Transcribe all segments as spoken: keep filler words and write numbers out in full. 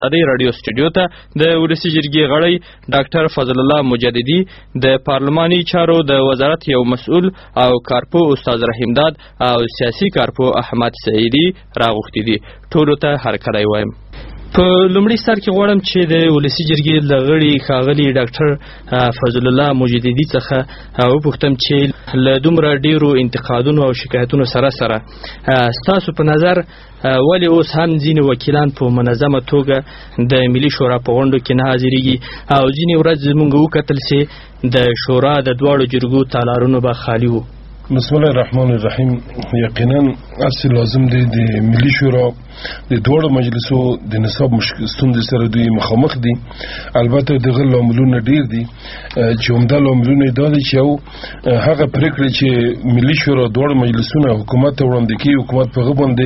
ازادي رادیو سټوډیو ته د ولسی جرګې غړی ډاکټر فضل الله مجددي د پارلماني چارو د وزارت یو مسؤل او کارپو استاد رحیم داد او سیاسي کارپو احمد سعیدي راغوښتي دي. ټولو ته هرکلی وایم. په لومړي سر کې غواړم چې د ولسی جرګې له غړي ښاغلي ډاکټر فضل الله مجددي څخه وپوښتم چې له دومره ډیرو انتقادونو او شکایتونو سره سره ستاسو په نظر ولې اوس هم ځینې وکیلان په منظمه توګه د ملي شورا په غونډو کې نه حاضرېږي او ځینې ورځ زموږ وکتل چې د شورا د دواړو جرګو تالارونه به خالي وو. بسم الله الرحمن الرحیم. یقینا اصل لازم دی د ملي شورا د دوړو مجلسو د نصاب ستونزې سره دوی مخامخ دي. البته دغه لاملونه ډیر دي چې همدا لاملونه دا دي چې یو هغه پریکړې چې ملي شورا دوړو مجلسونه حکومت ته وړاندې کوي، حکومت په هغه باندې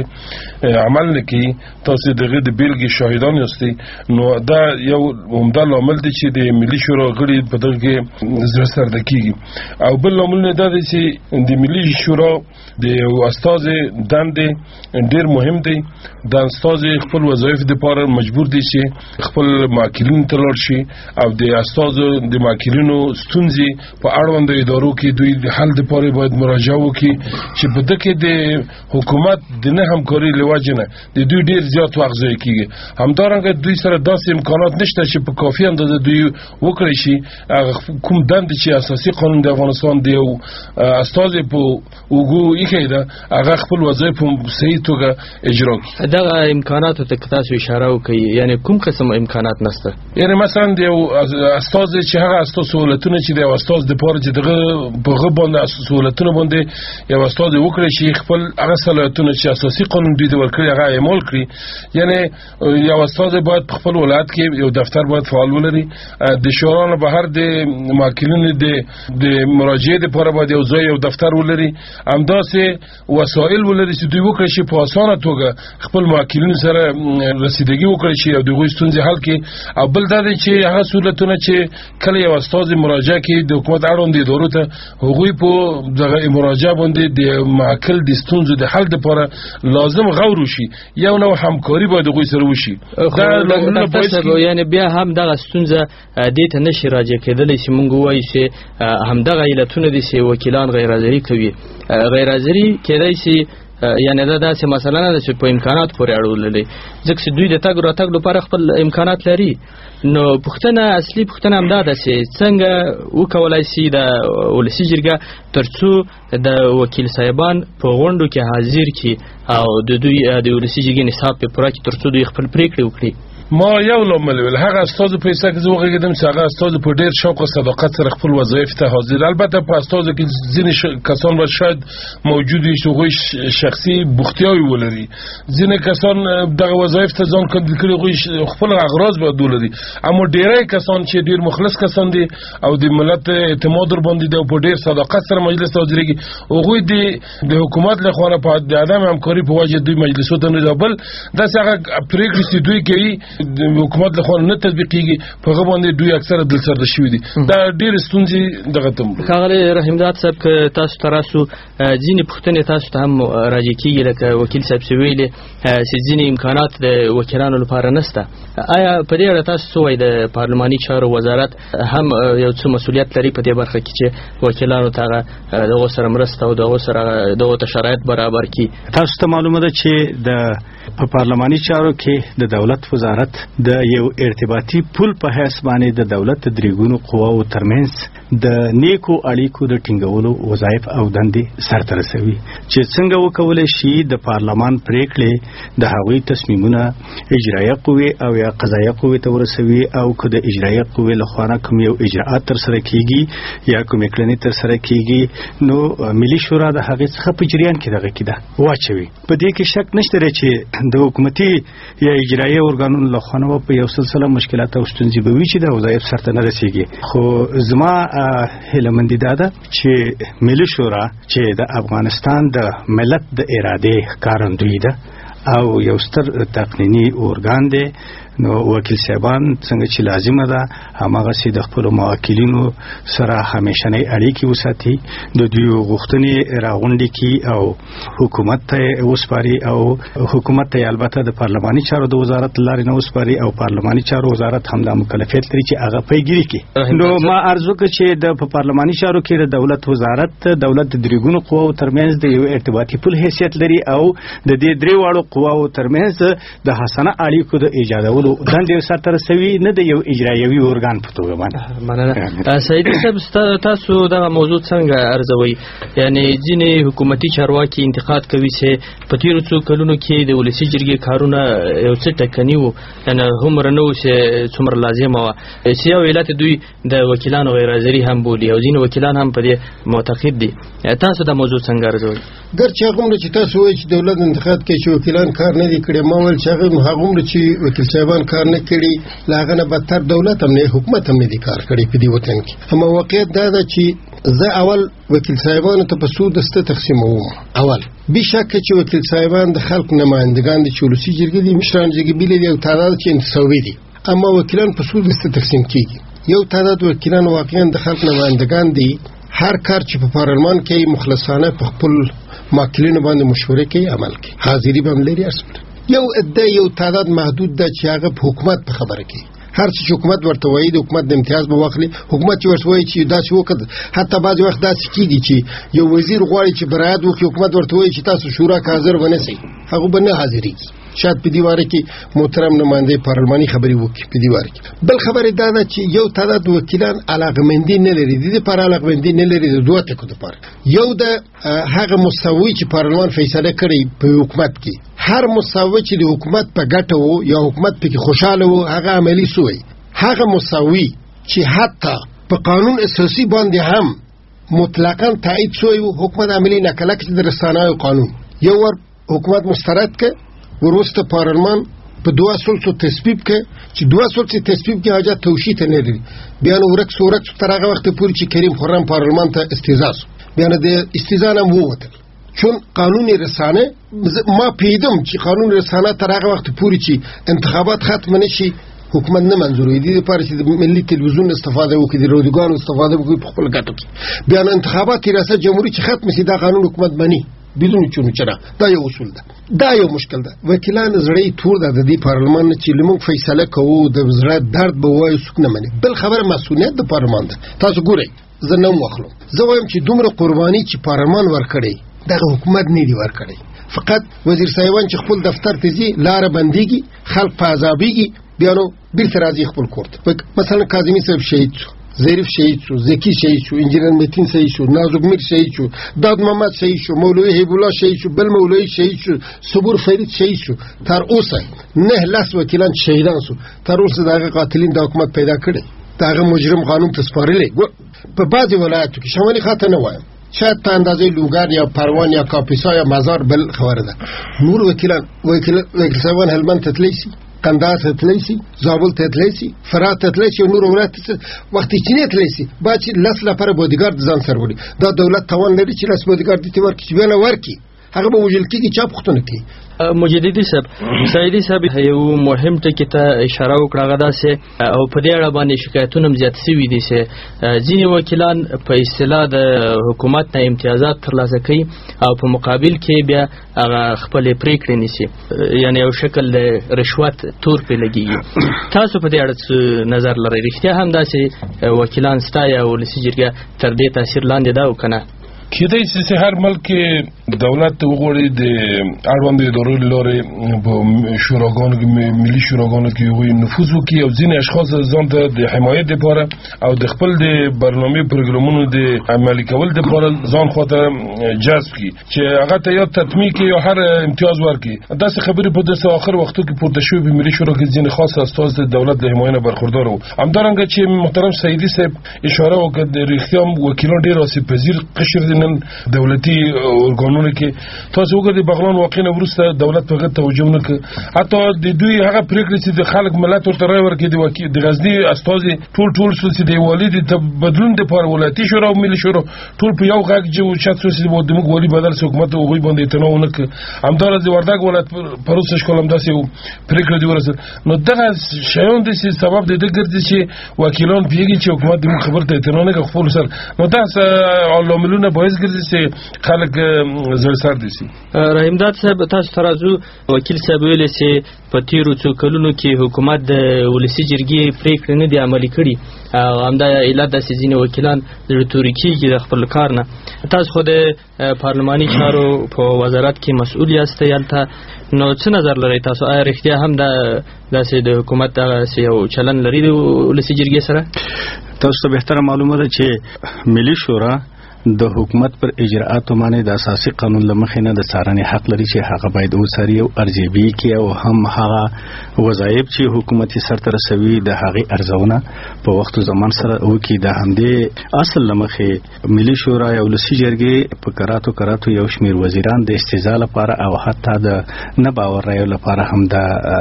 عمل نه کوي. تاسو دغه د بیلګې شاهدان یاستئ. نو دا یو همدا لامل دی چې د ملي شورا غړي په دغه کې زړه سرده کیږي. او بل لاملونه دا دي چې د ملي شورا د استازي دندې ډیر مهم دی. د استازي خپل وظایف لپاره مجبور دي چې خپل ماکلین ته لاړ شي او د استازو د ماکلینو ستونزې په اړوند ادارو کې دوی د حل لپاره باید مراجعه وکړي چې په دغه د حکومت د نه همکاري لوجنه د دوی ډیر زیات وخت ضایع کیږي. همدارنګه دوی سره داسې امکانات نشته چې په کافي اندازه دوی وکړي شي کوم دند چې اساسي قانون د افغانستان دی او استازي په وګو یې ده هغه خپل وظایف په صحیح توګه اجرا کړي. دغه امکاناتو ته تاسو اشاره وکړئ، یعنی کوم قسم امکانات نشته؟ یعنی مثلا د استاد چې هغه استاد سہولتونه چې د استاد د پاره چې دغه په غو باندې سہولتونه باندې یو استاد وکړي چې خپل هغه صلاحیتونه چې اساسي قانون دوی د ورکړي هغه عمل کړي. یعنی یو استاد باید خپل ولایت کې یو دفتر باید فعال ولري. د شورا نه بهر د ماکلینو د د مراجعه لپاره باید یو ځای یو دفتر ولري. همداسې وسایل ولري چې دوی وکړي چې په اسانه توګه خپل ماکلینو سره رسیدګي وکړي چې د غوښتنې ستونزې حل کړي. او بل دا دی چې هغه سہولتونه چې کله یو استاد مراجعه کوي د حکومت اړوند ادارو ته هغوی په دغه مراجعه باندې د معقل د ستونزو د حل لپاره لازم غور وشي، یو نوع همکاري باید هغوی سره وشي. دا یعنی بیا هم دغه ستونزه دې ته نشي راجع کېدلی چې موږ ووایو چې همدغه علتونه دي چې وکیلان غیر حاضري کوي. غیر حاضري کېدای شي یعنی دا داسې مسله نه ده چې په امکانات پورې اړه لري، ځکه چې دوی د تګ راتګ لپاره خپل امکانات لري. نو پوښتنه اصلي پوښتنه همدا ده چې څنګه وکولای شي د ولسي جرګه ترڅو د وکیل صاحبان په غونډو کې حاضر کړي او د دوی د ولسي جرګې نصاب په پوره کړي ترڅو دوی خپل پریکړې وکړي. ما یو لامل ول هغه استاد په پیسې کې زوغه کېدم چې هغه استاد په ډیر شوق او صداقت سره خپل وظایف ته حاضر. البته په استاد کې ځینې کسان به شاید موجود وي چې غوښ شخصي بوختیاوي ولري، ځینې کسان دغه وظایف ته ځان کنټرول کړي غوښ خپل اغراض به ولري. اما ډیری کسان چې ډیر مخلص کسان دي او د ملت اعتماد ور باندې د په ډیر صداقت سره مجلس ته حاضرېږي، هغوی د حکومت له خوا په عدم همکاري په وجه دوی مجلسو ته نه دابل داسې هغه پریکړې چې دوی کوي د حکومت له خوا نه تطبیقېږي، په هغه باندې دوی اکثره دلسرده شوي دي. دا ډېر ستونزې دغه ته ښاغلی رحیم داد صاحب که تاسو ته راسو ځینې پوښتنې تاسو ته هم راجع کېږي لکه وکیل صاحب چې ویلې چې ځینې امکانات د وکیلانو لپاره نشته. آیا په دې اړه تاسو څه وایي؟ د پارلماني چارو وزارت هم یو څه مسؤلیت لري په دې برخه کې چې وکیلانو ته دغو سره مرسته او دغو سره دغو ته شرایط برابر کړي؟ تاسو ته معلومه ده چې د په پارلماني چارو کې د دولت وزارت د یو ارتباطي پل په حیث باندې د دولت د درېګونو قواو ترمنځ د نیکو اړیکو د ټینګولو وظایف او دندې سرته رسوي چې څنګه وکولای شي د پارلمان پریکړې د هغوی تصمیمونه اجرایه قوې او یا قضایه قوې ته ورسوي او که د اجرایه قوې لخوا نه کوم یو اجراعات ترسره کیږي یا کومې کړنې ترسره کیږي نو ملي شورا د هغې څخه په جریان کې دغه کیده واچوي. په دې کې شک نشته چې د حکومتي یا اجرایي ارګانونو لخوا نه په یو سلسله مشکلات او ستونزې به وي چې د وظایف سرته نه رسیږي. خو زما هیلهمندي دا ده چې ملي شورا چې د افغانستان د ملت د ارادې ښکارندوی ده او یو ستر تقنینی ارګان دی نو وکیل صاحبان څنګه چې لازمه ده هماغه سي د خپل موکلینو سره همیشنۍ اړیکې وساتي، د دوی غوښتنې راغونډې کی او حکومت ته وسپاري او حکومت ته البته د پارلماني چارو د وزارت لارې نه وسپاري او پارلماني چارو وزارت هم د مکلفیت لري چې هغه پیګیری کوي. نو ما ارزو کوم چې د پارلماني چارو کې د دولت وزارت دولت د دریګونو قواو ترمنځ د یو ارتباطي پل حیثیت لري او د دې درې واړو قواو ترمنځ د حسنه اړیکو د ایجادولو دندې سره رسوي، نه د یو اجرایوي ارګان په توګه باندې. مننه. سعیدي صاحب تاسو دا موضوع څنګه ارزوي؟ یعنی ځینې حکومتي چارواکي انتقاد کوي چې په تیرو څو کلونو کې د ولسی جرګې کارونه یو څه ټکني وو، یعنی هم رنو چې څومره لازمه وه چې یو علت دوی د وکیلانو غیر حاضري هم بولي او ځینې وکیلان هم په دې معتقد دي. تاسو دا موضوع څنګه ارزوي؟ ګرچې هغومره چې تاسو وایئ چې دولت انتقاد کوي چې وکیلان کار نه دي کړی، ما ویل چې هغه هغومره چې وکیل صاحبان کار نه کړي له هغه نه بدتر دولت هم نه حکومت هم نه دي کار کړی په دې وطن کې. اما واقعیت دا ده چې زه اول وکیل صاحبانو ته په څو دسته تقسیموم. اول بشکه چې وکیل صاحبان د خلق نمائندگان دي چې ولسی جرګې دي مشران جرګې دي او تعداد چې انتصابي دي، اما وکیلان په څو دسته تقسیم کیږي. یو تعداد وکیلان واقعا د خلق نمائندگان دي، هر کار چې په پارلمان کې مخلصانه په خپل ماکلینو باندې مشورې کوي، عمل کوي، حاضری به هم لري. یو ادعا یو تعداد محدود ده چې هغه په حکومت په خبره کوي، هر څه حکومت ورته وایي د حکومت د امتیاز به واخلي. حکومت چې ورته وایي چې داسې وکړه، حتی بعضې وخت داسې کېږي چې یو وزیر غواړي چې برایت وکړي، حکومت ورته وایي چې تاسو شورا که حاضر ونیسئ، هغه به نه حاضرېږي. شاید په دې باره کې محترم نماینده پارلماني خبرې وکړي په دې باره کې. بل خبره دا ده چې یو تعداد وکیلان علاقمندي نه لري، د دې لپاره علاقمندي نه لري د دوه ټکو دپاره. یو د هغه مساوي چې پارلمان فیصله کړی په حکومت کې، هر مساوي چې د حکومت په ګټه وو یا حکومت پکې خوشاله وو هغه عملي سوی. هغه مساوي چې حتی په قانون اساسي باندې هم مطلقاً تایید سوی وو، حکومت عملي نه کړه چې د رسنیو قانون یو ور حکومت مسترد کړ، وروسته پارلمان په دوه سلسو تصویب کړ چې دوه سلسو تصویب کې حاجت توشیح ته نه لري. بیا نو ورک سورک تر هغه وخت پورې چې کریم خرم پارلمان ته استیزا سو، بیا نو د استیزا نه ووتل. چون قانون رسانه ما پیدم چې قانون رسانه تر هغه وخت پورې چې انتخابات ختم نشي حکومت نه منظوروي. دي لپاره چې د ملي تلویزیون استفاده وکړي، د رادیوګانو استفاده وکړي په خپل ګټو کې. بیا نو انتخابات ریاست جمهوریت چې ختم شي دا قانون حکومت مني بدون چونو چرا. دا یو اصول ده، دا یو مشکل ده. وکیلان زړی تور ده د دې پارلمان چې لمون فیصله کوو د زړه درد به وایي څوک نه مني. بل خبره مسؤلیت د پارلمان ده. تاسو ګورئ زه نه واخلم، زه وایم چې دومره قرباني چې پارلمان ورکړي دغه حکومت نه دی ورکړي. فقط وزیر صاحبان چې خپل دفتر ته ځي لار بنديږي، خلک په عذابيږي، بیا نو بیرته راځي خپل کور ته. مثلا کاظمی صاحب شهید شو، ظریف شهید شو، زکی شهید شو، انجینر متین شهید شو، نازک میر شهید شو، داد محمد شهید شو، مولوی حبیب الله شهید شو، بل مولوی شهید شو، صبور فرید شهید شو. تر اوسه نه لاس وکیلان شهیدان شو. تر اوسه دغه قاتلین د حکومت پیدا کړي، دغه مجرم قانون تسپارلې. په بعضي ولایتو کې شمالي خاطر نه وایم، شاید په اندازې لوګر یا پروان یا کاپیسا یا مزار بل خبره ده. نور وکیلان وکیل وکیل صاحبان هلمند ته تللی شي، قندهار ته تللی شي، زابل ته تللی شي، فراه ته تللی شي، نور ولایت ته وختي چینه تللی شي. باید چې لس لپاره بودیګارد ځان سره وړي. دا دولت توان لري چې لس بودیګارد دې ورکړي، چې بیا نه ورکړي هغه به وژل کېږي، چا پوښتنه کوي. مجددي صاحب، سعیدي صاحب یو مهم ټکي ته اشاره وکړه، هغه داسې او په دې اړه باندې شکایتونه هم زیات شوي دي چې ځینې وکیلان په اصطلاح د حکومت نه امتیازات ترلاسه کوي او په مقابل کې بیا هغه خپلې پرېکړې نیسي، یعنی یو شکل د رشوت تور پرې لګېږي. تاسو په دې اړه څه نظر لرئ؟ رښتیا هم داسې وکیلان شته یا ولسي جرګه تر دې تاثیر لاندې ده او که نه؟ کېدای شي چې هر ملک دولت وغواړي د اړوند ادارو له لارې په شوراګانو کې ملي شوراګانو کې وي نفوذ وکړي او ځینې اشخاص ځان ته د حمایت لپاره او د خپل د برنامې پروګرامونو د عملي کول لپاره ځان خواته جذب کړي چې هغه ته یا تطمیع کړي یا هر امتیاز ورکړي. داسې خبرې په داسې اخر وختو کې پورته شوې په ملي شورا کې ځینې خاص استاد د دولت له حمایت برخوردار وو. همدارنګه چې محترم سعیدي صاحب اشاره وکړه د رښتیا وکیلان ډېر آسیب پذیر قشر دي نن دولتي اورګانونو کې تاسو وګورئ بغلان واقع نه ورسته دولت په غته توجه نه کوي حتی د دوی هغه پریکړې چې د خلک ملت ورته راي ورکړي د وکیل د غزنی استازي ټول ټول چې د والد ته بدلون د پر ولایتي شورا او ملي شورا ټول په یو غږ جو چات سوسي د موږ ولی بدل حکومت او غوي باندې تنو نه کوي همدار د وردګ ولایت پروسه شکولم داسې پریکړه دی ورسره نو دغه شیان د سبب د دګردي چې وکیلان پیږي چې حکومت د خبرته تنو نه خپل سر نو دا علاملونه باعث ګرځي چې خلک زړه سر دي سي رحیم داد صاحب تاسو ترازو وکیل صاحب ویل چې په تیرو څو کلونو کې حکومت د ولسی جرګې پریکړه نه دی عملي کړي او همدا علت د سيزینې وکیلان د تورکی کې د خپل کار نه تاسو خو د پارلماني چارو په وزارت کې مسؤل یاست یالته نو څه نظر لرئ تاسو آیا رښتیا هم د داسې د حکومت دغه یو چلن لري د ولسی جرګې سره تاسو ته بهتره معلومه ده چې ملي شورا د حکومت پر اجراءاتو باندې د اساسي قانون لمخې نه د څارنې حق لري چې هغه باید وڅاري او ارزیابي کوي او هم هغه وظایف چې حکومت یې سرته رسوي د هغې ارزونه په وخت او زمان سره وکړي د همدې اصل لمخې ملي شورا یا ولسي جرګې په کراتو کراتو یو شمېر وزیران د استیضاح لپاره او حتی د نه باور رایو لپاره هم د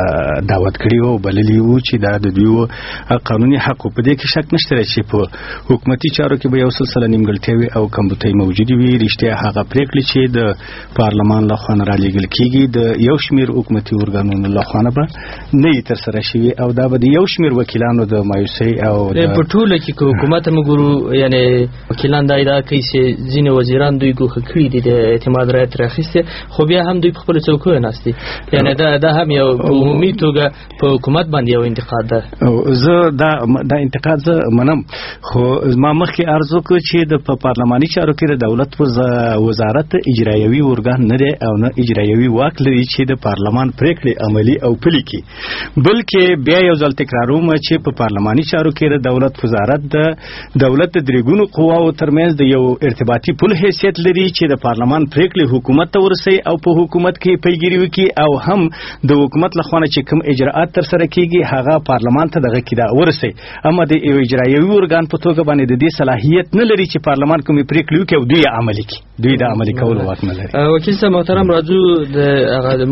دعوت کړي وو بللي وو چې دا د دوی قانوني حق په دې کې شک نشته چې په حکومتي چارو کې به یو سلسله نیمګړتیاوې او کمبوتۍ موجودي وي رښتیا هغه پریکړې چې د پارلمان لخوا نه رالیږل کیږي د یو شمېر حکومتي ارګانونو لخوا نه به نه یې ترسره شوي او دا به د یو شمېر وکیلانو د مایوسۍ او په ټوله کې که حکومت هم وګورو یعنې وکیلان دا ادعا کوي چې ځینې وزیران دوی ګوښه کړي دي د اعتماد رایه ترې اخیستې خو بیا هم دوی په خپلو څوکیو ناست دي یعنې دا دا هم یو په عمومي توګه په حکومت باندې یو انتقاد ده زه دا دا انتقاد زه منم خو ما مخکې عرض وکړ چې د پارلماني چارو کې د دولت وزارت اجرایوي ارګان نه دی او نه اجرایوي واک لري چې د پارلمان پریکړې عملي او پلي کړي بلکې بیا یو ځل تکراروم چې په پارلماني چارو کې د دولت وزارت د دولت د درېګونو قواو ترمنځ د یو ارتباطي پل حیثیت لري چې د پارلمان پریکړې حکومت ته ورسي او په حکومت کې پیګیری وکړي او هم د حکومت لخوا چې کوم اجراءات تر سره کیږي هغه پارلمان ته دغه کیدا ورسي اما د اجرایوي ارګان په توګه باندې د دې صلاحیت نه لري چې پارلمان کوم پریکړې وکړي او دوی عملي کړي دوی د عملي کولو واک نه لري وکیل صاحب محترم راځو د هغه د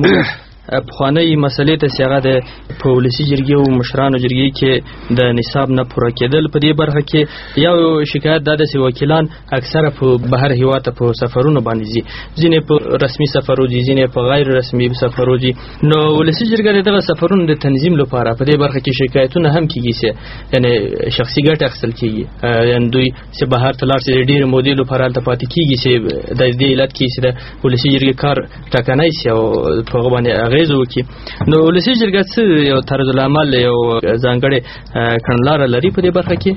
پخوانۍ مسلې ته چې هغه د په ولسي جرګې او مشرانو جرګې کې د نصاب نه پوره کېدل په دې برخه کې یو شکایت دا ده چې وکیلان اکثره په بهر هیواد ته په سفرونو باندې ځي ځینې په رسمي سفرو ځي ځینې په غیر رسمي سفرو ځي نو ولسي جرګه دغه سفرونو د تنظیم لپاره په دې برخه کې شکایتونه هم کیږي چې یعنی شخصي ګټه اخیستل کیږي یعنی دوی چې بهر ته لاړ شي ډېر مودې لپاره هلته پاتې کیږي چې د دې علت کې چې د ولسي جرګې کار ټاکنی شي او په هغه باندې اغیز وکړي نو ولسي جرګه څه یو طرز العمل یو ځانګړې کړنلاره لري په دې برخه کې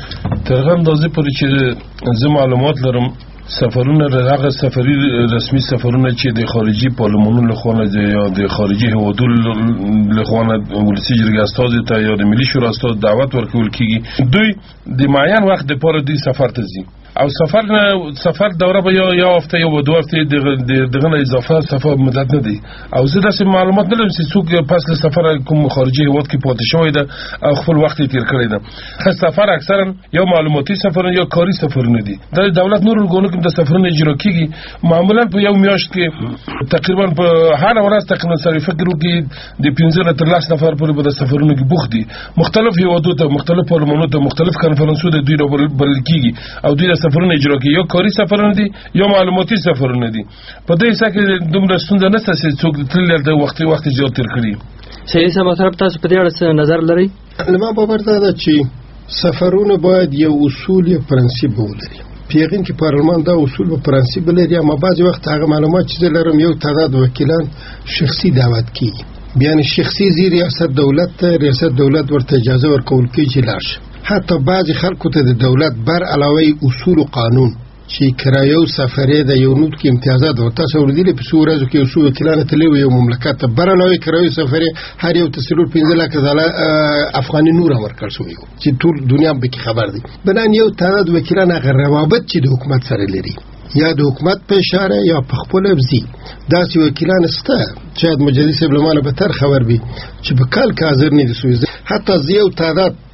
تر هغه اندازې پورې چې زه معلومات لرم سفرونه هغه سفري رسمي سفرونه چې د خارجي پارلمانونو لخوا نه یا د خارجي هیوادونو لخوا نه ولسي جرګې استازي ته یا د ملي شورا استاد دعوت ورکول کیږي دوی د معین وخت لپاره دوی سفر ته ځي او سفر نه سفر دوره به یا یا هفته یا دوه هفته دغه نه اضافه سفر مدت نه دی او زه داسې معلومات نه لرم چې څوک پس له سفر کوم خارجي هیواد کې پاتې شوی ده او خپل وخت یې تیر کړی ده سفر اکثرا یا معلوماتي سفرونه یا کاري سفرونه دي د دولت نور ارګانونو کې د سفرونه اجرا کیږي معمولا په یو میاشت کې تقریبا په هر ورځ تقریبا سره فکر وکړي د پنځه نه تر لس نفر پورې به د سفرونو کې بوخت دي مختلف هیوادونو ته مختلف پارلمانونو ته مختلف کنفرانسونو د دوی بلل کیږي او دوی سفرونه اجرا کوي یو کاري سفرونه دي یا معلوماتي سفرونه دي په دې ځکه کې دومره ستونزه نشته چې څوک تل د وخت وخت زیات تیر کړي صحیح سم طرف تاسو په دې اړه نظر لرئ ما باور ده چې سفرونه باید یو اصول یا پرنسپ ولري پیغام کې پارلمان دا اصول او پرنسپ لري اما بعضی وخت هغه معلومات چې لرم یو تعداد وکیلان شخصي دعوت کوي بیان شخصي زی ریاست دولت ته ریاست دولت ورته اجازه ورکول کوي چې لاش حتی بعضی خلکو ته د دولت بر علاوه اصول او قانون چې کرایو سفرې د یو نوټ کې امتیازات ورته سوردي په سورازو کې اصول وکیلانه تلوي یو مملکت ته بر علاوه کرایو سفرې هر یو تسلول پنځه لک ډالر افغاني نور ورکړ شوی چې ټول دنیا به کې خبر دي بنان یو تعداد وکیلان هغه روابط چې د حکومت سره لري یا د حکومت په اشاره یا په خپل ابزي داسې وکیلان سته چې د مجلس برلمان به تر خبر بي چې په کال کې حاضر نه دي سوي حتی زیو تعداد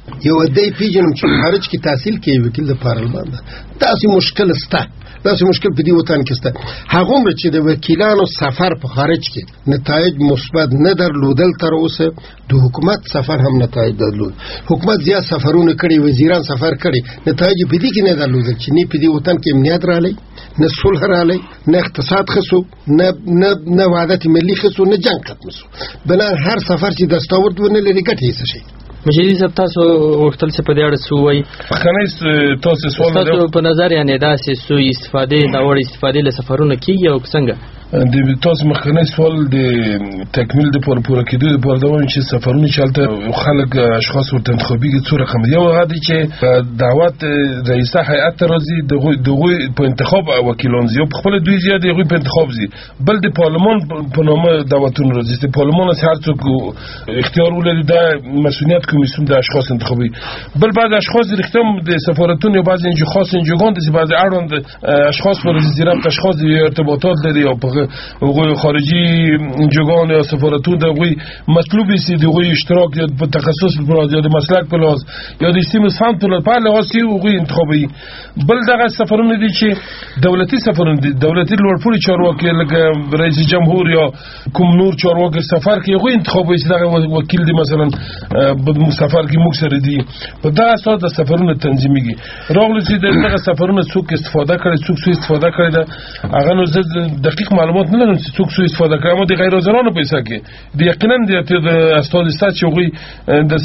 یو دی پیژنم چې خارج کې تحصیل کوي وکیل د پارلمان ده داسې مشکل سته داسې مشکل په دې وطن کې سته هغومره چې د وکیلانو سفر په خارج کې نتایج مثبت نه درلودل تر اوسه د حکومت سفر هم نتایج درلود حکومت زیات سفرونه کړي وزیران سفر کړي نتایج په دې کې نه درلودل چې نه په دې وطن کې امنیت رالی نه صلح رالی نه اقتصاد خسو نه نه نه وحدت ملي خسو نه جنگ ختم شو بنا هر سفر چې دستاورد ونه لري ګټه یې څه شي مجیدي صاحب تاسو وختل څه په دې اړه څه وایي خنۍ تاسو سوال تاسو په نظر یعنی داسې سوء استفاده دا وړ استفاده له سفرونو کیږي او څنګه د تاسو مخکنی سوال د تکمیل د پور پوره کېدو د پور دوام چې سفرونه چلته خلک اشخاص ورته انتخابي کې څو رقم یو غادي چې دعوت رئیس هیئت راځي دغه دغه په انتخاب وکیلان زیو په خپل دوی زیات یو په انتخاب زی بل د پارلمان په نامه دعوتونه راځي د پارلمان هر څوک اختیار ولري د مسئولیت کمیسیون د اشخاص انتخابي بل بعض اشخاص اختیار د سفارتونو یا بعض انجو خاص انجوګان د بعض اړوند اشخاص پر زیرت اشخاص ارتباطات لري او وګوي خارجي انجوګان یا سفارتونو دغه مطلوبي سي دغه اشتراک یا په تخصص په یا د مسلک په لحاظ یا د سیمه سمت په لحاظ سی وګوي انتخابي بل دغه سفرونه دي چې دولتي سفرونه دي دولتي لوړپوړي چارواکي لکه رئیس جمهور یا کوم نور چارواکي سفر کې وګوي انتخابي دغه وکیل دي مثلا په سفر کې موږ سره دي په دا اساس د سفرونو تنظیميږي راغلي چې دغه سفرونه څوک استفاده کړي څوک څه استفاده کړي دا هغه نو دقیق معلومات نه لرم چې څوک څه استفاده کوي مو د غیر حاضرانو پیسې کې د یقینا د استاد استاد چې وګړي د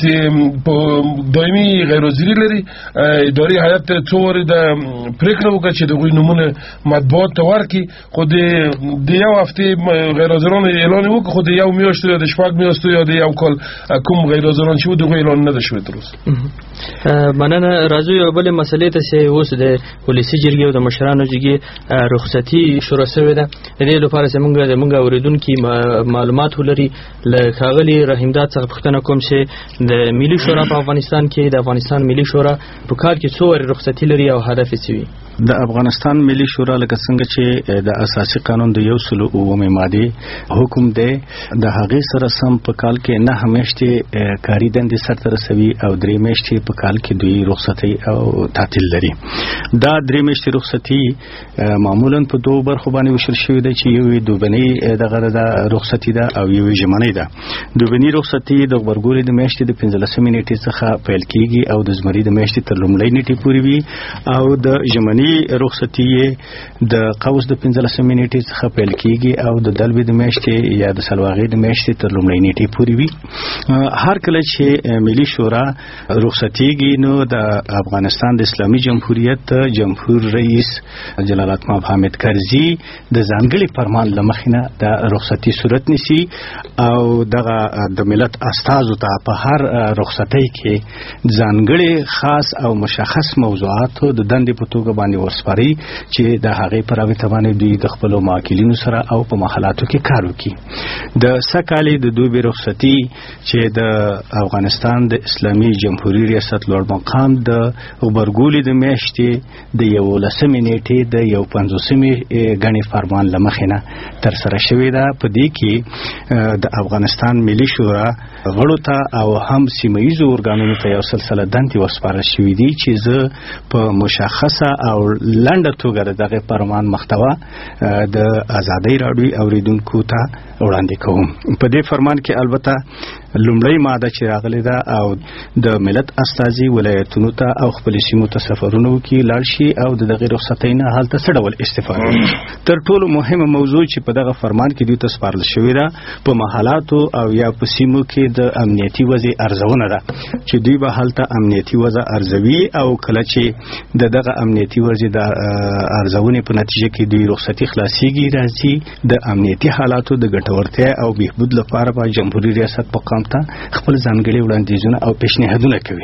دایمي غیر حاضری لري اداري هیئت څور د پریکړه وکړي چې دغه نمونه مطبوعات ته ورکړي خو د یو هفته غیر حاضرانو اعلان وکړي خو د یو میاشتې د شپږ میاشتې یا د یو کال کوم غیر حاضران چې دغه اعلان نه شوی تر اوسه مننه راځو یو بل مسلې ته چې اوس د پولیسي جرګې او د مشرانو جرګې رخصتي شروع شوې ده د دې لپاره چې موږ د موږ اوریدونکو معلومات ولري له ښاغلي رحیمداد څخه پوښتنه کوم چې د ملي شورا په افغانستان کې د افغانستان ملي شورا په کال کې څو رخصتي لري او هدف یې څه وي د افغانستان ملي شورا لکه څنګه چې د اساسي قانون د یو سل او اومه ماده حکم دی د هغې سره سم په کال کې نه همیشته کاری دندې سرته رسوي او درې میاشتې په کال کې دوی رخصتي او تعطیل لري دا درې میاشتې رخصتي معمولا په دوه برخو باندې وشل شوی دی چې یو دوبني دغه د رخصتي ده او یو ژمنۍ ده دوبني رخصتي د غبرګولې د میاشتې د پنځلسمې نیټې څخه پیل کیږي او د زمري د میاشتې تر لومړۍ نیټې پورې وي او د ژمنۍ رخصتي د قوس د پنځلسمې نیټې څخه پیل کیږي او د دلبي د میاشتې یا د سلواغې د میاشتې تر لومړۍ نیټې پورې وي هر کله چې ملي شورا رخصتيږي نو د افغانستان د اسلامي جمهوریت جمهور رئیس جلال الطماف حامد کرزي د ځانګړي فرمان لمخینه د رخصتي صورت نسی او دغه د ملت استازو ته په هر رخصتي کې ځانګړي خاص او مشخص موضوعات د دندې په توګه باندې ورسپاري چې د هغې پر اوی باندې دوی د خپل موکلینو سره او په محلاتو کې کار وکړي د سکالي د دوی رخصتي چې د افغانستان د اسلامي جمهوریت ریاست لوړ مقام د خبرګولې د میاشتې د یو لسمې نیټې د یو پنځوسمې غني فرمان لمخینه تر سره شوې ده په دې کې د افغانستان ملي شورا غړو ته او هم سیمایي اورګانونو ته یو سلسله دندې وسپارل شوې دي چې زه په مشخصه او لنډه توګه دغه فرمان محتوا د ازادۍ راډیو اوریدونکو ته وړاندې کوم په دې فرمان کې البته لومړی ماده چې راغلی ده او د ملت استازي ولایتونو ته او خپل سیمو ته سفرونه وکړي لاړ شي او د دغه رخصتۍ نه هلته څه ډول استفاده وکړي تر ټولو مهمه موضوع چې په دغه فرمان کې دوی ته سپارل شوې ده په محلاتو او یا په سیمو کې د امنیتي وضع ارزونه ده چې دوی به هلته امنیتي وضع ارزوي او کله چې د دغه امنیتي وضع د ارزونې په نتیجه کې دوی رخصتي خلاصيږي راځي د امنیتي حالاتو د ګټورتیا او بهبود لپاره په جمهوریت ریاست په ته خپل ځانګړي وړاندیزونه او پیشنهادونه کوي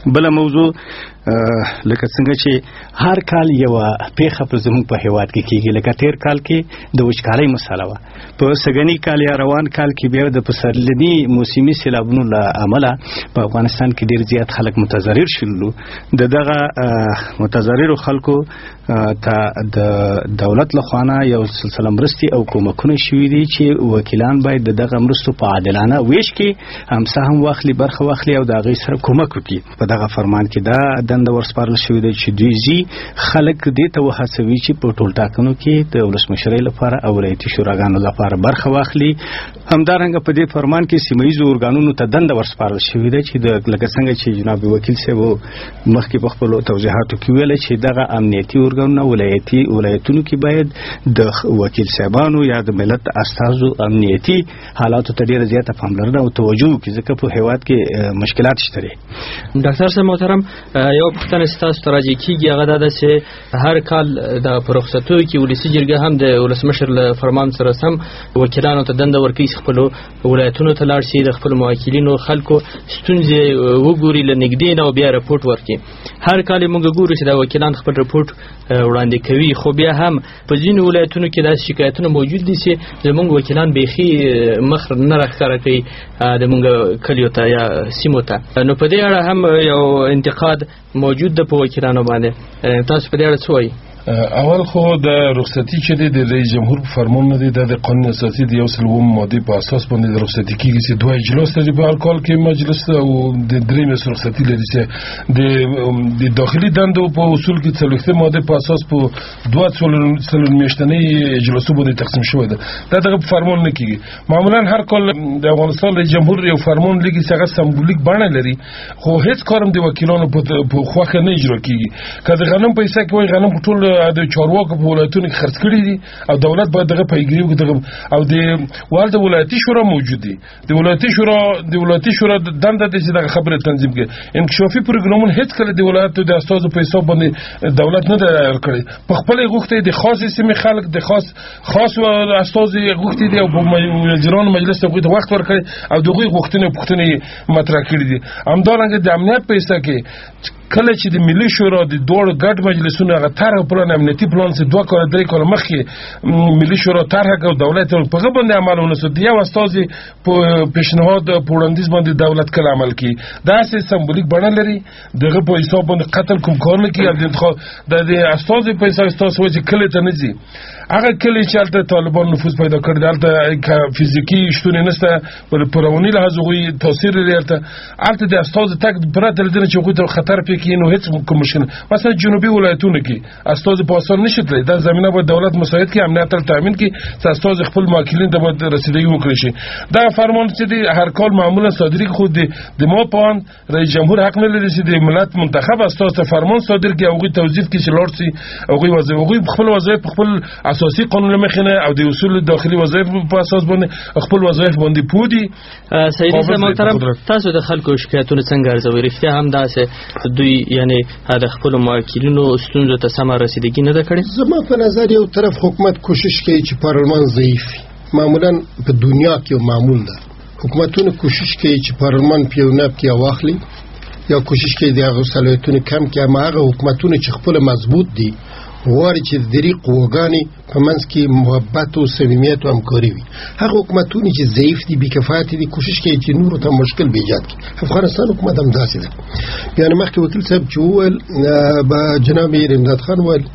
بل موضوع لکه څنګه چې هر کال یو پیښه په زموږ په هیواد کې کیږي، لکه تیر کال کې د وچکالۍ مسله وه، په سږني کال یا روان کال کې بیا د پسرلني موسمي سیلابونو له امله په افغانستان کې ډیر زیات خلک متضرر شول. د دغه متضررو خلکو ته د دولت لخوا یو سلسله مرستې او کومکونه شوي دي چې وکیلان باید د دغه مرستو په عادلانه ویش کې هم سهم واخلي، برخه واخلي او د هغې سره کومک وکړي. په دغه فرمان کې دا دنده ورسپارل شوې ده چې دوی زی خلک دې ته وهڅوي چې په ټولټاکنو کې د ولسمشرۍ لپاره او ولایتي شوراګانو لپاره برخه واخلي. همدارنګه په دې فرمان کې سیمه ییزو ارګانونو ته دنده ورسپارل شوې ده چې د لکه څنګه چې جناب وکیل صاحب مخکې په خپلو توضیحاتو کې ویل چې دغه امنیتي ارګانونه ولایتي ولایتونو کې باید د وکیل صاحبانو یا د ملت استازو امنیتي حالاتو ته ډېره زیاته پاملرنه او توجه وکړي، ځکه په هیواد کې مشکلات شته دي. ډاکټر صاحب محترم، یو پوښتنه ستاسو ته راځي کېږي، هغه دا ده چې هر کال د په رخصتیو کې ولسي جرګه هم د ولسمشر له فرمان سره سم وکیلانو ته دنده ورکوي چې خپلو ولایتونو ته لاړ شي، د خپلو موکلینو خلکو ستونزې وګوري له نږدې نه او بیا رپورټ ورکړي. هر کال موږ ګورو چې دا وکیلان خپل رپورټ وړاندې کوي، خو بیا هم په ځینو ولایتونو کې داسې شکایتونه موجود دي چې زموږ وکیلان بیخي مخ نه راښکاره کوي د موږ کلیو ته یا سیمو ته. نو په دې اړه هم یو انتقاد موجود ده په وکیلانو باندې، تاسو په دې اړه څه وایي؟ اول خو د رخصتي چې دی د رئیس جمهور په فرمان نه دی، د قانون اساسي د یو سل اووم مادې په اساس باندې د رخصتي کېږي چې دوه اجلاس لري په هر کال کې مجلس او د درې میاشتې رخصتي لري چې د داخلي دندو په اصول کې څلوېښتمې مادې په اساس په دوه څلور میاشتنۍ اجلاسو باندې تقسیم شوی ده. دا دغه په فرمان نه کېږي. معمولا هر کال د افغانستان رئیس جمهور یو فرمان لګي چې هغه سمبولیک بڼه لري، خو هیڅ کار هم د وکیلانو په خوښه نه اجرا کېږي. که د غنم پیسې کې وایي غنم ټول د چارواکو په ولایتونو کې خرڅ کړي دي او دولت باید دغه پیګیری وکړي، او د والده ولایتي شورا موجود دي. د ولایتي شورا د ولایتي شورا دنده ده چې دغه خبره تنظیم کړي. انکشافي پروګرامونه هیڅ کله د ولایتو د استازو په حساب باندې دولت نه دی کړی. په خپل غوښتنې د خاصې سیمې خلک د خاص خاص استاز غوښتي دي او په مجلسونو مجلس ته وخت ورکړي او دغه غوښتنې پوښتنې مطرح کړي دي. همدارنګه د امنیت په حصہ کې کله چې د ملي شورا د دوه ګډ مجلسونو هغه طرح پلان امنیتي پلان چې دوه کال درې کال مخکې ملي شورا طرح کړ، دولت په هغه باندې عمل ونه کړ. یو استاد په پیشنهاد په وړاندیز باندې دولت کله عمل کوي، دا سه سمبولیک بڼه لري. دغه په حساب باندې قتل کوم کار نه کوي. د د استاد په حساب تاسو چې کله ته نه ځي هغه کله چې الته طالبان نفوذ پیدا کړی، الته فزیکی شتون نشته، پر پرونی لحاظ غوي تاثیر لري. الته الته د استاد تک پرته لدنه چې غوي خطر پکې نو هیڅ کوم مشکل. مثلا جنوبي ولایتونو کې استاد په اساس نشته، دا زمينه به دولت مساعد کې امنیت تل تامین کې چې استاد خپل موکلین ته باید رسیدګي وکړي شي. دا فرمان چې دی هر کال معمولا صادری خود دی د مو پان رئیس جمهور حق نه لري چې د ملت منتخب استاد ته فرمان صادر کې او غوي توظیف کې شلورسي او غوي وظیفه غوي خپل وظیفه خپل اساسي قانون مخنه او د اصول داخلي وظایف په اساس باندې خپل وظایف باندې پودي. سیدي صاحب محترم، تاسو د خلکو شکایتونه څنګه ارزوئ؟ رښتیا هم داسې دوی یعنی د خپل موکلینو ستونزو ته سم رسیدګي نه ده کړې؟ زما په نظر یو طرف حکومت کوشش کوي چې پارلمان ضعیف وي. معمولا په دنیا کې معمول ده حکومتونه کوشش کوي چې پارلمان پیونه کې واخلي یا کوشش کوي د هغه صلاحیتونه کم کړي، اما هغه حکومتونه چې خپل مضبوط دي غواړي چې د دې قوګانې په منځ کې محبت او صمیمیت او همکاري وي. هغه حکومتونه چې ضعیف دي بې کفایت دي کوشش کوي چې نور ته مشکل به ایجاد کړي. افغانستان حکومت هم داسې ده. بیا مخکې وکیل صاحب چې وویل به جناب امداد خان وویل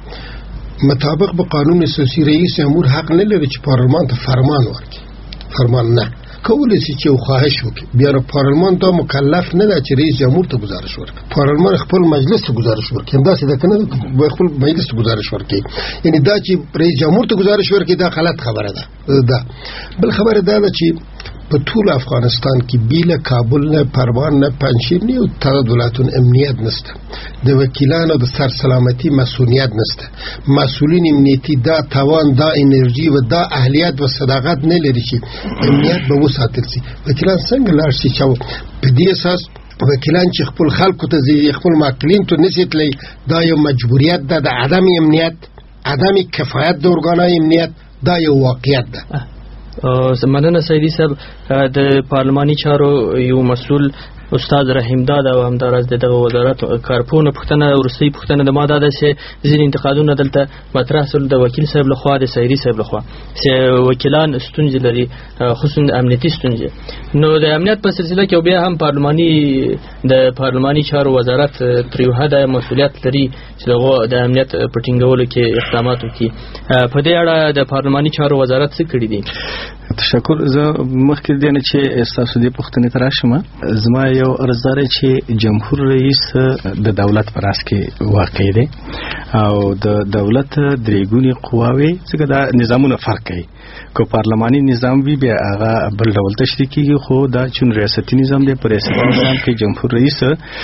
مطابق به قانون اساسي رئیس جمهور حق نه لري چې پارلمان ته فرمان ورکړي. فرمان نه کولای شي چې خواهش وکړي. بیا پارلمان ته مکلف نه ده چې رئیس جمهور ته گزارش ورکړي. پارلمان خپل مجلس ته گزارش ورکړي. همداسې ده کنه خپل مجلس ته گزارش ورکړي. یعنی دا چې رئیس جمهور ته گزارش ورکړي دا غلط خبره ده. دا بل خبره ده چې په ټول افغانستان کې بیل کابل نه پروان نه پنځیر نه او تعداد ولایتونو امنیت نشته. د وکیلانو د سر سلامتی مسؤلیت نشته. مسؤلین امنیتی دا توان دا انرژي و دا اهلیت و صداقت نه لري چې امنیت به وساتل شي. وکیلان څنګه لاړ شي چې په دې اساس وکیلان چې خپل خلکو ته ځي خپل ماکلین ته نسیتلی، دا یو مجبوریت ده. د عدم امنیت عدم کفایت د ارګانای امنیت دا یو واقعیت ده. مننه سیدي صاحب. د پارلماني چارو یو مسؤل استاد رحیم داد او همداراز دغه وزارت کارپونه پښتنه ورسي پښتنه د ماده ده چې ځین انتقادونه دلته مطرح سول د وکیل صاحب لخوا د سایری صاحب لخوا چې وکیلان ستونزې لري خصوصا د امنیتي ستونزې. نو د امنیت په سلسله کې بیا هم پارلماني د پارلماني چارو وزارت تر یو حده مسؤلیت لري چې دغه د امنیت په ټینګولو کې اقدامات وکړي. په دې اړه د پارلماني چارو وزارت څه کړی دي؟ تشکر. زه مخکې د نه چې تاسو دې پوښتنې ته راشم. زما یو عرض دی چې جمهور رئیس د دولت پر اس کې واقع دی او د دولت درېګونی قواوي څنګه دا نظامونه فرق کوي. کو پارلماني نظام وی بیا هغه بل ډول تشریح کیږي، خو دا چون ریاستي نظام دی پر ریاستي نظام کې جمهور رئیس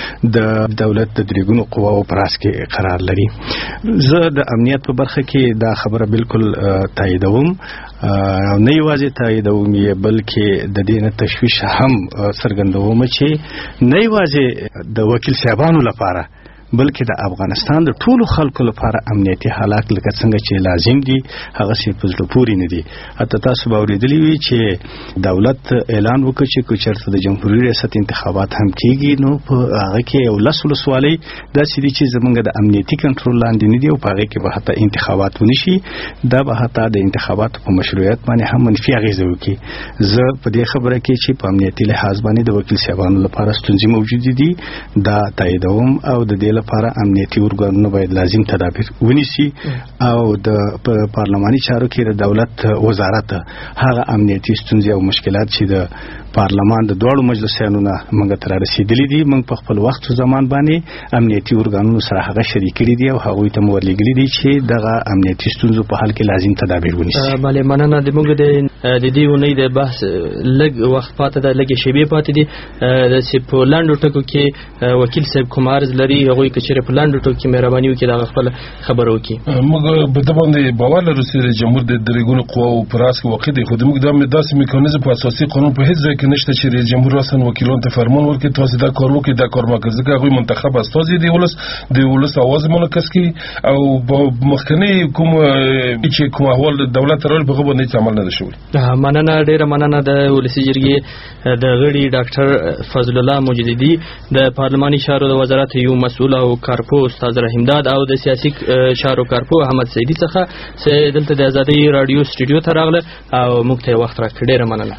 د دولت د درېګونو قواو پر اس کې قرار لري. زه د امنیت په برخه کې دا خبره بالکل تاییدوم او نه یوازې تاییدوم یې بلکې د دې نه تشویش هم څرګندوم چې نه یوازې د وکیل صاحبانو لپاره بلکې د افغانستان د ټولو خلکو لپاره امنیتي حالات لکه څنګه چې لازم دي هغه څه په زړه پورې نه دي. حتی تاسو به اورېدلي وي چې دولت اعلان وکړ چې کو چېرته د جمهوریت ریاست انتخابات هم کېږي نو په هغه کې یو لس ولسوالۍ داسې دي چې زموږ د امنیتي کنټرول لاندې نه دي او په هغې کې به حتی انتخابات ونه شي. دا به حتی د انتخاباتو په مشروعیت باندې هم منفي اغېزه وکړي. زه په دې خبره کې چې په امنیتي لحاظ باندې د وکیل صاحبانو لپاره ستونزې موجودې دي دا تاییدوم او د دې لپاره امنیتي ارګانونه باید لازم تدابیر ونیسي او د پارلماني چارو کې د دولت وزارت هغه امنیتي ستونزې او مشکلات چې د پارلمان د دوړو مجلسونو نه موږ ته رسیدلې دي موږ په خپل وخت او زمان باندې امنیتي ارګانونو سره هغه شریک کړي دي او هغه ته مو ورلګلي دي چې دغه امنیتي ستونزو په حل کې لازم تدابیر ونیسي. بله مننه. د موږ د دې ونې د بحث لږ وخت پاتې ده، لږ شیبې پاتې دي. د چې په لاندو ټکو کې وکیل صاحب کوم عرض لري هغه کې چې په لاندو ټکو کې مهرباني وکړي دا خپل خبر وکړي. موږ په دې باندې باور لرو چې جمهور د درېګونو قواو پر اس کې واقع دي، خو موږ د داسې میکانیزم په اساسي قانون په هیڅ ځای کې نشته چې رئیس جمهور اصلا وکیلان ته فرمان ورکړي تاسو دا کار وکړئ دا کار مه کوئ، ځکه هغوی منتخب استازي دي ولس د ولس اواز منعکس کوي او مخکنی کوم چې کوم احوال د دولت راول په هغه باندې هیڅ عمل نه دی شوی. مننه، ډېره مننه. د ولسي جرګې د غړي ډاکټر فضل الله مجددي، د پارلماني چارو د وزارت یو مسؤل او کارپو استاد رحیم داد او د سیاسي چارو کارپو احمد سیدی څخه چې دلته د آزادۍ رادیو سټوډیو ته راغله او موږ ته وخت راکړ. ډېره مننه.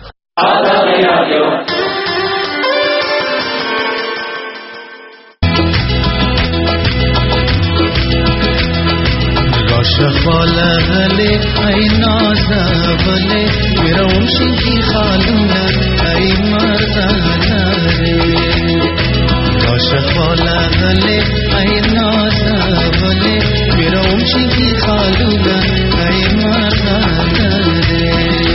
شفاله غلي اي نازبله يروشي کی خالنا اي مرزانا ري شفاله غلي اي نازبله يروشي کی خالنا اي مرزانا ري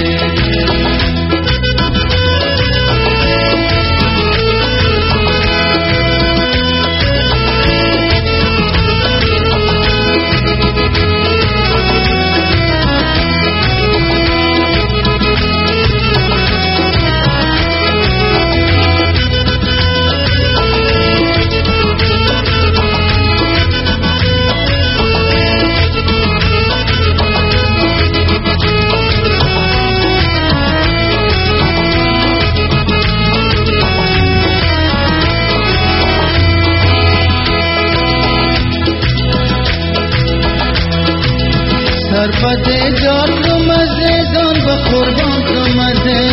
سربده جان کو مزه جان به قربان کو مزه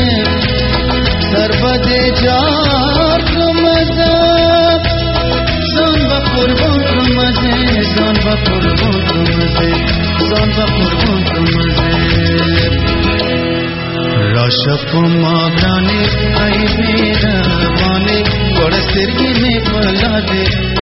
سربده جان کو مزه جان به قربان کو مزه جان به قربان کو مزه جان به قربان کو مزه راشف ماغرانه ای میرا بانه ګړسترګې مې پلا دې